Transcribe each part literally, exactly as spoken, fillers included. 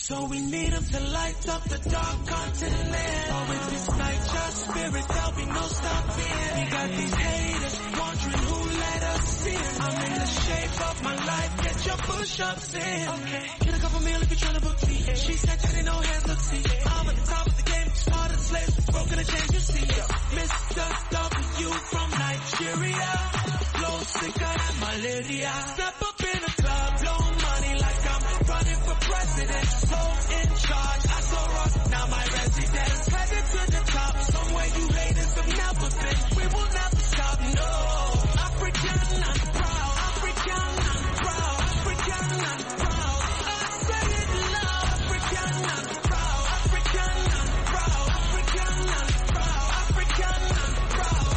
So we need them to light up the dark continent. Oh, if it's night, your spirit, there'll be no stopping. We got these haters wondering who let us in. I'm in the shape of my life, get your push-ups in. Okay, get a couple meal if you're trying to book me. She said she didn't know hands, look, see. I'm at the top of the game, started slaves, broken a change, you see. Mister W from Nigeria, flow sicker than malaria. Step up in the club, blow money like I'm running for president. So in charge, I saw rock, now my residence. Headed to the top, somewhere you haters have never been. We will never stop, no. African and proud, African and proud, African and proud. I say it loud, African and proud, African and proud, African and proud, African and proud.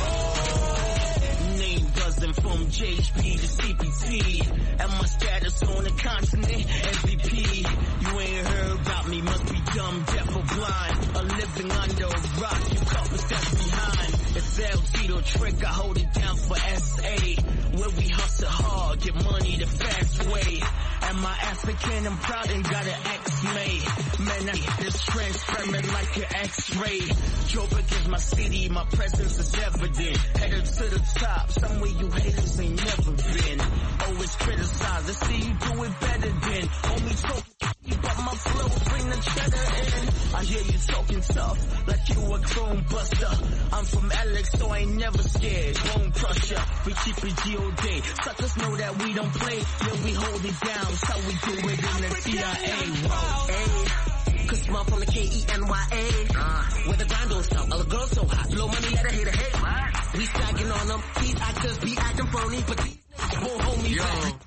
Oh. Name buzzing from J H P to C P T, and my status on the continent, M V P. You ain't heard about me, must be dumb, deaf or blind. A living under a rock, you couple steps behind. It's El Tito trick, I hold it down for S A. Where we hustle hard, get money the fast way. Am I African? I'm proud and got an X-made. Man, I this transparent like an X-ray. Joburg is my city, my presence is evident. Headed to the top, somewhere you haters ain't never been. Always criticize, let's see you do it better than. Homie talk, but my flow bring the cheddar in. I hear you talking tough, like you a chrome buster. I'm from Alex, so I ain't never scared. Bone crusher, we keep it G O D. Suckers know that we don't play, yeah, we hold it down. That's how we do it in the C I A. Whoa, ayy. Cause small from the K E N Y A. Uh, where the grind don't stop, all the girls so hot. Blow money, let a hater hate. What? We stacking on them, these actors be acting phony, but these won't hold me back.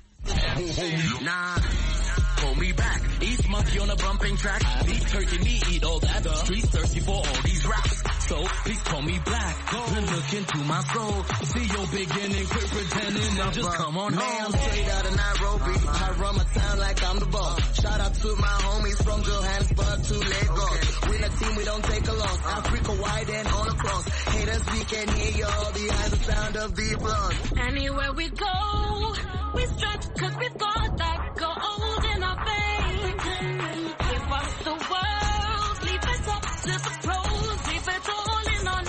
Nah. Hold me back. East monkey on a bumping track. Beef turkey, me eat all that. The streets thirsty for all these raps. So please call me black. Go and look into my soul. See your beginning, quit pretending. Now just come on home. I'm straight out of Nairobi. I run my town like I'm the boss. Shout out to my homies from Johannesburg to Lagos. We're a team, we don't take a loss. Africa wide and all across. Haters, we can hear you all behind the sound of the applause. Anywhere we go, we stretch cause we've got that gold in our veins. Give us the world, leave it up to the pros, leave it all in our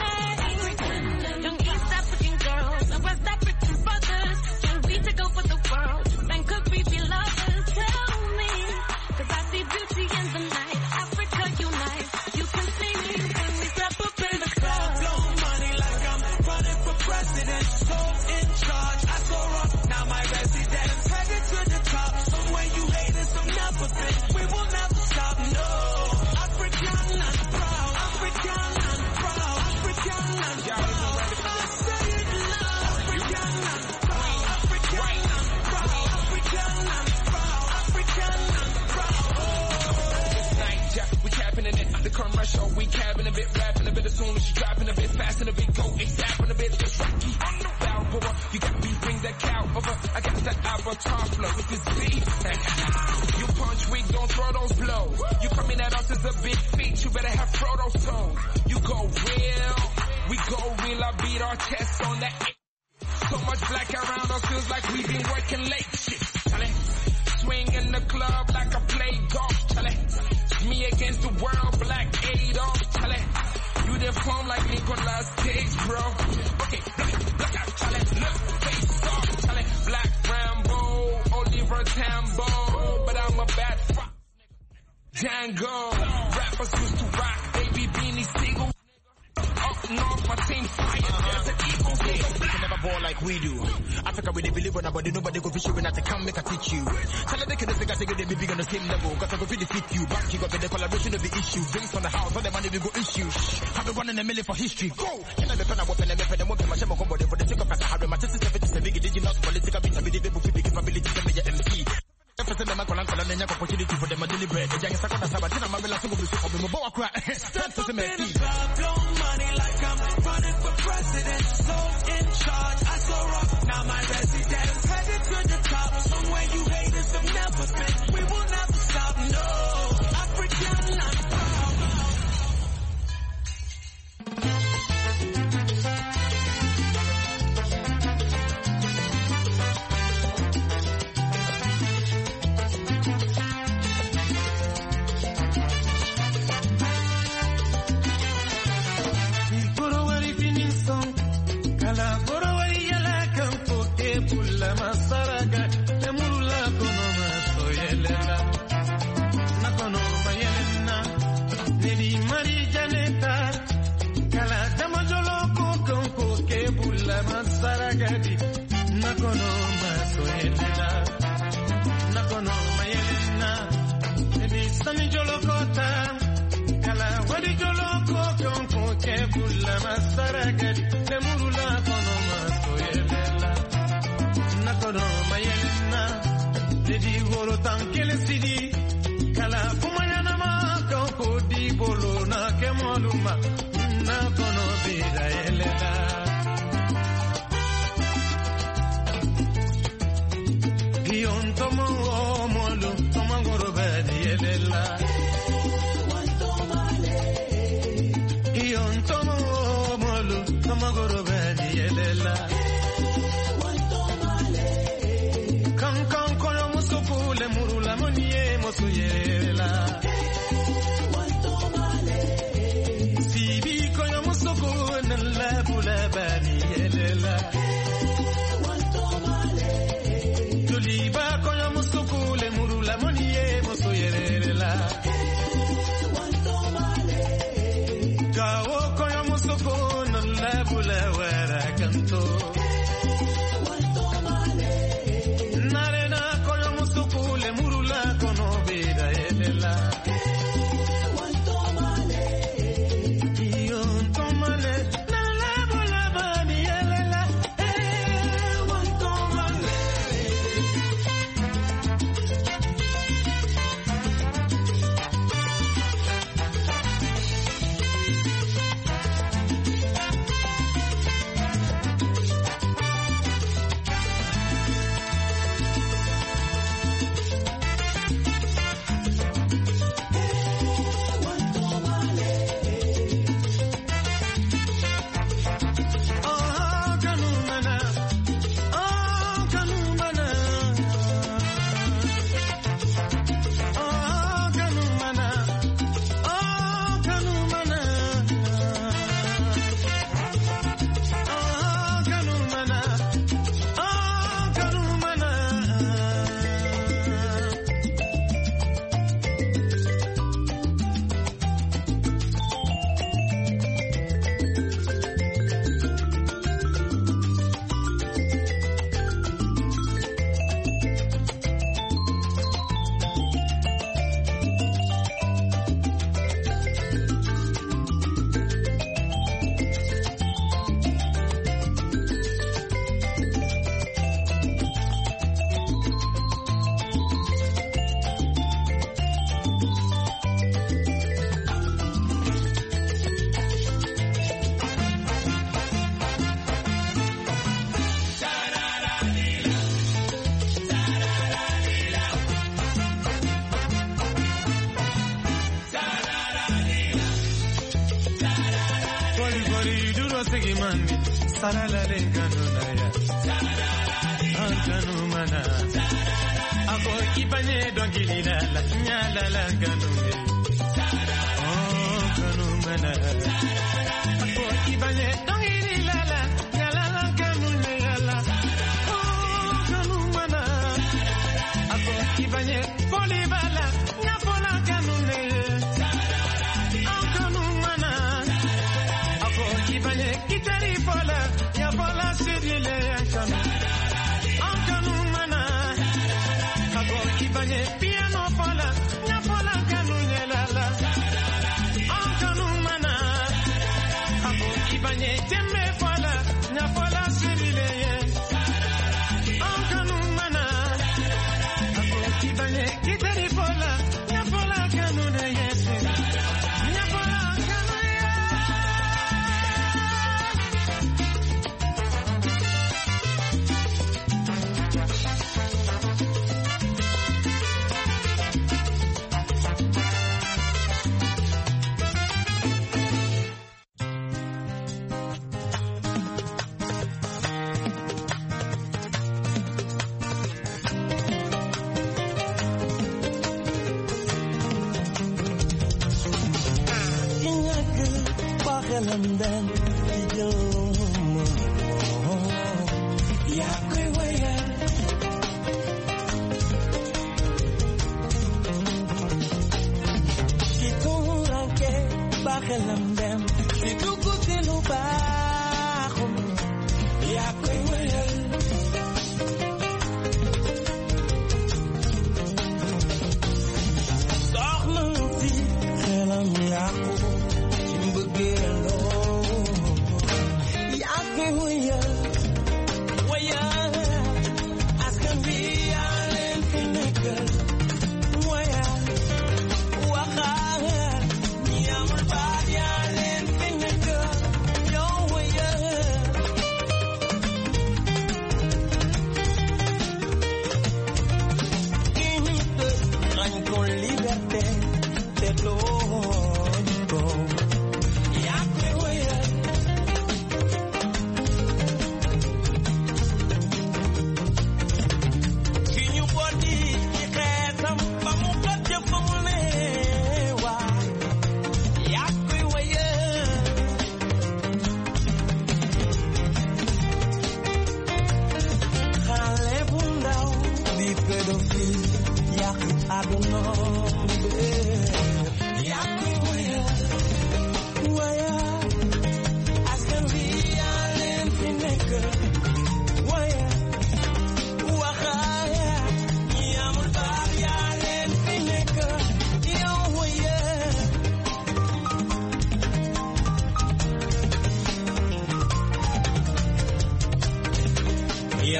name. Young East African girls and West African brothers, can we take over the world? Then could we be lovers? Tell me, cause I see beauty in the night. Africa unite, you can see me when we step up in the club. Blow money like I'm running for president. So in charge, I saw rock, now my residence. Headed to the top, somewhere you haters have never been. We will never stop, no. African and proud, African and proud, African and proud. I say it loud, African and proud, African and proud, African and proud, African and proud. Oh. Night, yeah, we capping in it. The commercial, we capping a bit, rapping a bit as soon as you dropping a bit fast and a bit go, ASAP a bit, just rocky on the Balboa. You got me, bring that cow over. I got that avatar flow with this beat. You punch weak, don't throw those blows. You coming at us as a big feat, you better have Frodo's tone. You go real, we go real. I beat our chests on that. So much black around us, feels like we've been working late. Shit, Charlie. Swing in the club like I play golf, Charlie. Me against the world, black Adolf, Charlie. You deform like Nicolas Cage, bro. Okay, black, black out, Charlie. Look, face off, Charlie. Black Rambo, Oliver Tambo, but I'm a bad fuck. Django, rappers used to rock, baby beanie Seagull. Up north, my team fire, there's an eagle. They can never ball like we do. Africa, we they believe on nobody, nobody go fish you when I come make a teach you. Tell them they can figure say they be big on the same level. Cause I go really defeat you. Back you got the collaboration of the issue. Drinks from the house, all the money we go issue. I've been running a million for history. Go! Can I be pen a weapon and weapon and weapon my shame combo for the sake of us? I have my sister seven to seven big not political beat. I be able to be capability to be your M C. If it's a man calling for the opportunity for them to deliberate, the young Sakota Sabatina, my villa single for the Moboa crack. Stand for the man. Blow money like I'm running for president. So in charge, I saw rock, now my residence. Headed to the top, somewhere you haters have never been. We will never stop, no. African and proud. London, idioma. Yakwewaya. Kituranke bakalamdem, kitukutilu bahum. Yakwewaya. Soxna si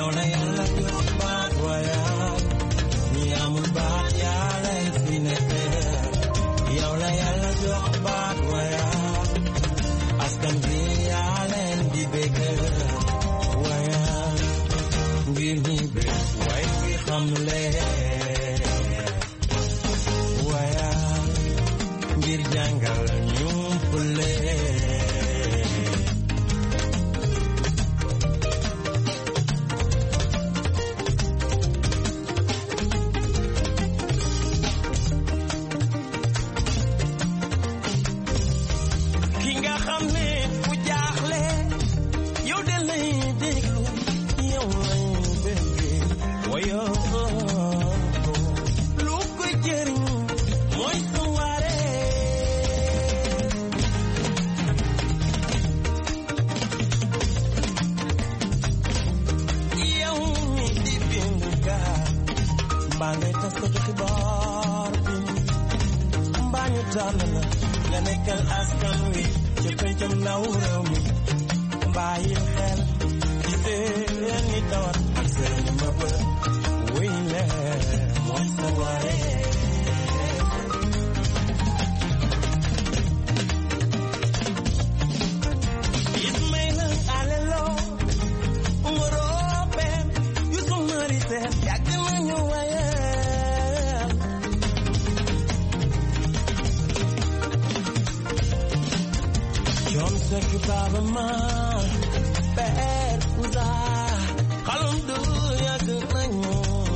yow la yàlla jox baat royal ñi amul baat yàlla fi nekk yow la yàlla jox baat royal askan bi yaa leen di bëgg royal ngir ñi bëgg way fi xam leen royal ngir jàngal ñu pule nga nekkal askan wi ci pencam ndaw réew mi bàyyi xel ci seen i tawat ak seen mëbët wuy le mooy sa waree Ismaïla Alelo Ngoro Ben Youssou Mari Seck yàgg nañu waye John Seck Baba Ma Père Ouza xalum du yàgg nañu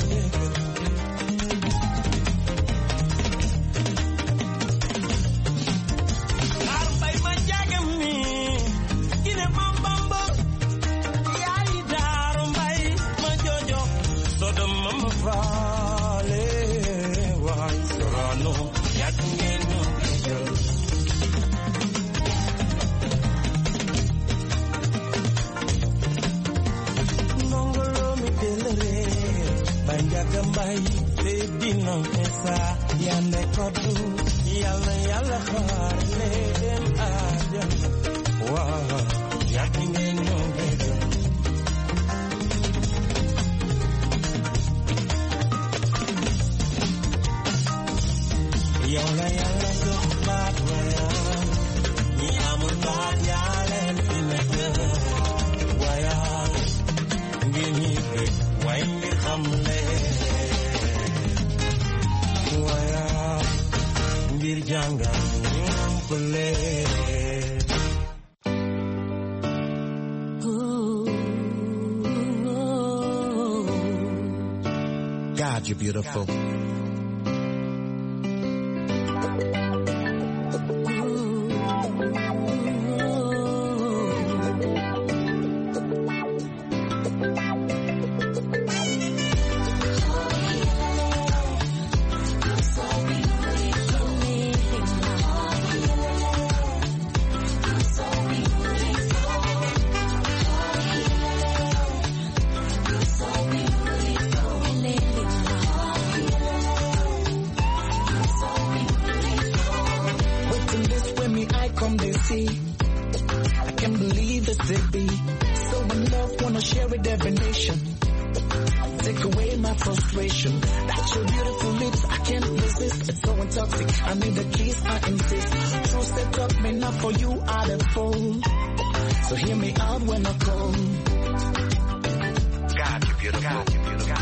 xaar mbay ma jagam ni gine bam bamba yaay daaru mbay ma jojo sodom ma faale waay sorano yàgg ngeen ñu jël Gambay te dina pesa yande kodu yalla yalla xaar leen ajam wa yak ngeen ñoo gëdë yalla yalla jox baat waya ñi amul baat yalla fi nekk waya ngeen ñi bëgg way ngir xam leen ngir jàngal ñu ampale God, you're beautiful. I can't believe this it be so in love, wanna share with every nation. Take away my frustration. That's your beautiful lips, I can't resist. It's so intoxic. I need the keys, I insist. True set up me not for you, I the fool. So hear me out when I call. God, you're beautiful. God, you're beautiful.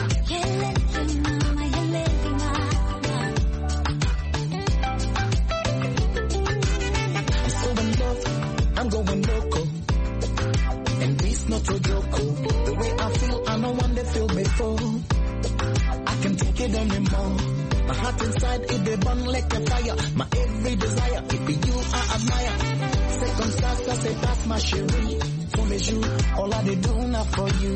I'm going loco, and this not a joke. The way I feel, I know one that feel before. I can't take it anymore. My heart inside, it they burn like a fire. My every desire, it be you I admire. Second class, I say that's my chérie. For me, you, all I they do now for you.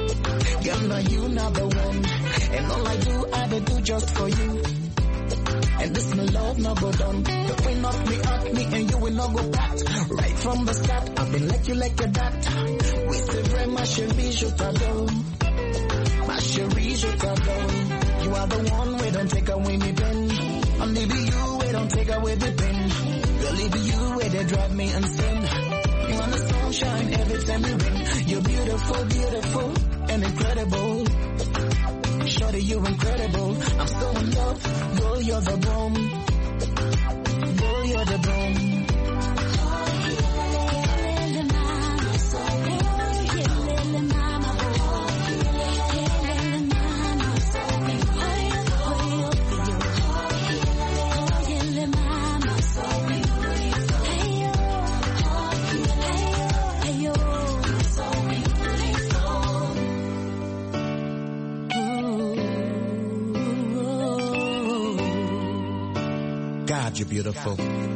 You not the one, and all I do, I do just for you. And this my love no go done. The queen of me at me and you will not go back. Right from the start, I've been like you like a dat. We say very ma chérie, je t'adore. Ma chérie, je t'adore. You are the one we don't take away me pen. Only be you we don't take away the pen. Girl, it be you where they drive me insane. You want the sunshine every time you rain. You're beautiful, beautiful and incredible. Shorty, you're incredible. I'm so in love. Girl, you're the bomb. Girl, you're the bomb. God, you're beautiful.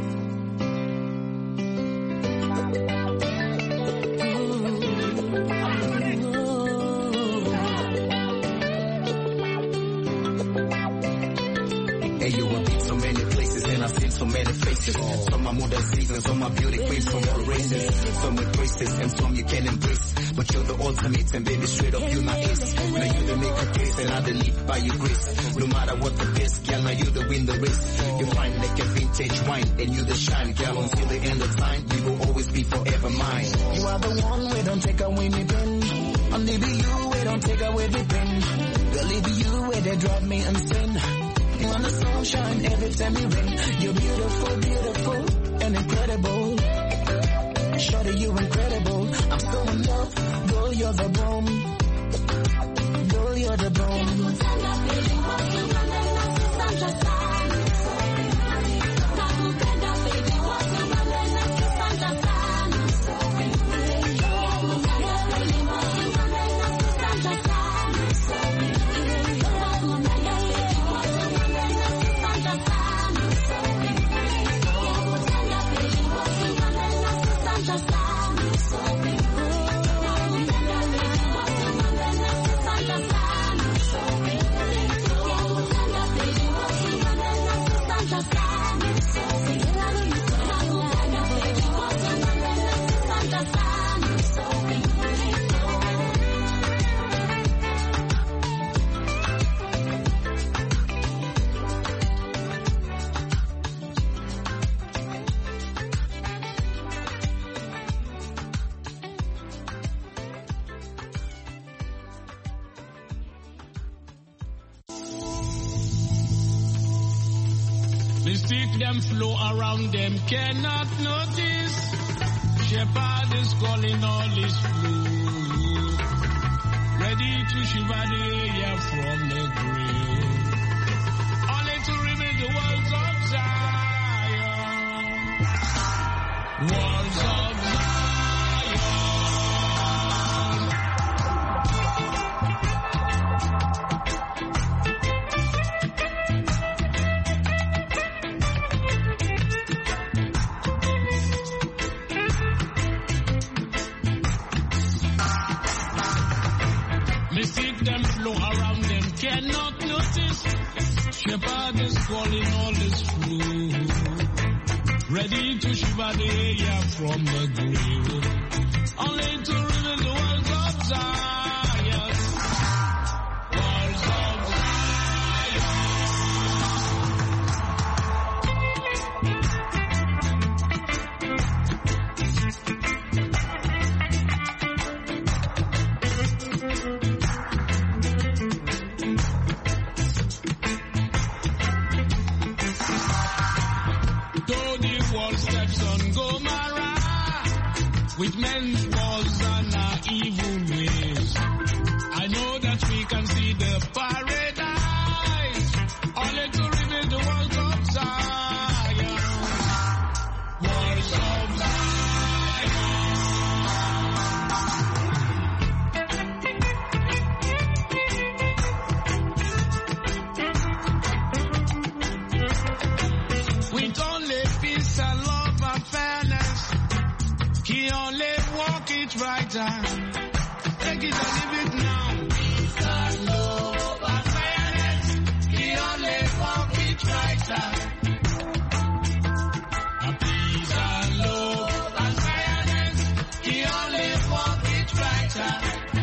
Hey, you have been so many places and I've seen so many faces. Some are modern seasons, some are beauty queens from all races. Some with braces and some you can embrace. But you're the ultimate and baby straight up you my ace. Now you the make a case and I the lead by your grace. No matter what the best, girl, now you the win the race. You find like a vintage wine and you the shine, girl. Until the end of time, you will always be forever mine. You are the one we don't take away me pen. Only be you we don't take away the pen. Girl, it be you where they drive me insane. You want the sunshine every time you rain. You're beautiful, beautiful and incredible. Shorty, you're incredible. I'm so in love. Girl, you're the bomb. Girl, you're the bomb. Them flow around them cannot notice. Shepherd is calling all his flow, ready to shiver the air from the grave, only to rebuild the walls of Zion, walls of Zion. Cannot notice, Shepherd is calling all his flow, ready to shiver the air from the grave, only to reveal the walls of Zion, walls of with men's walls and our evil ways. I know that we can see the paradise, only to reveal the walls of Zion, walls of Zion. With only peace and love and fairness, he only walk it brighter. Take it and leave it now. Peace and love and fairness. He only walk it brighter. brighter.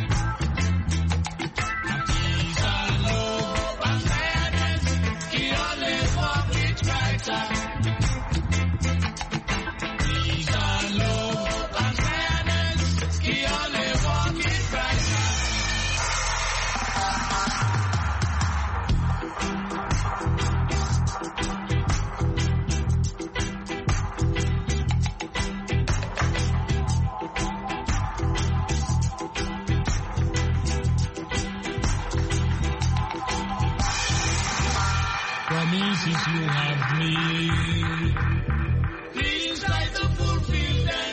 And peace and love and fairness, he always walk it brighter. Peace and love and fairness, he always walk it brighter. Promises you have made, please try to fulfill them.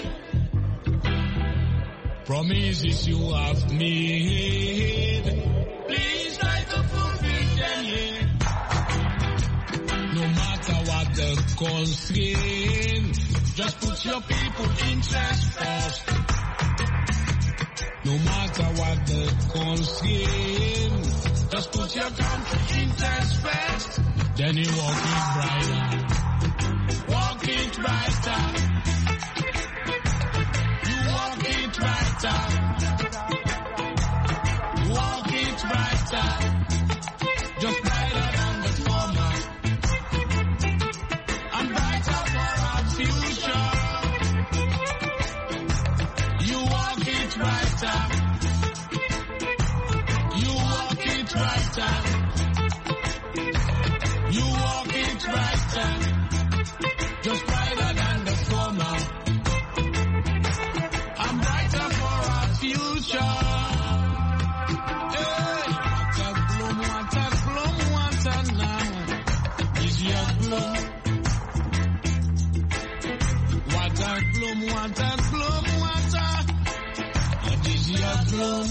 Promises you have made, please try to fulfill them, yeah. No matter what the constraint, just put your people interest first. No matter what the constraint, just put your country interest first. Then you walk it brighter, walk it brighter. You walk it brighter, walk it brighter. Just brighter than the former, and brighter for our future. You walk it brighter, you walk it brighter. You walk it brighter, just brighter than the former, and brighter for our future. Hey, water bloom, water bloom, water now. Is your bloom? Water bloom, water bloom, water. And is your bloom?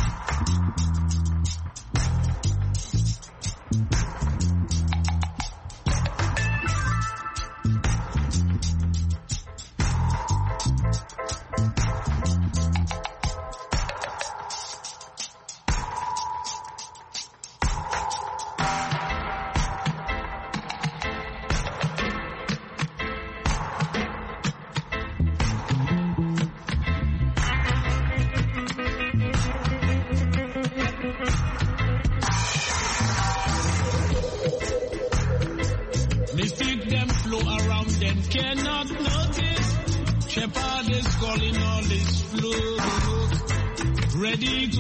Mystic them flow around them cannot notice. Shepherd is calling all his flock, ready to